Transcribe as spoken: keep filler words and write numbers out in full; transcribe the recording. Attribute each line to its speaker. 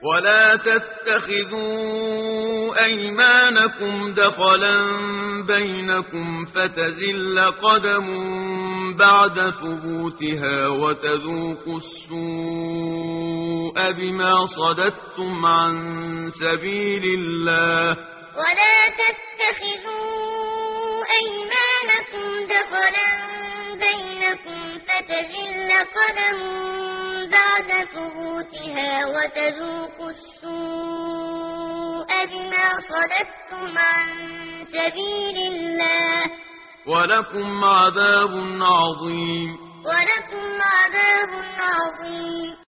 Speaker 1: ولا تتخذوا أيمانكم دخلا بينكم فتزل قدم بعد ثبوتها وتذوقوا السوء بما صددتم عن سبيل الله.
Speaker 2: ولا تتخذوا أيمانكم دخلا بينكم فتزل قدم بعد ثبوتها وتذوقوا السوء بما صددتم عن سبيل الله
Speaker 1: ولكم عذاب عظيم.
Speaker 2: ولكم عذاب عظيم.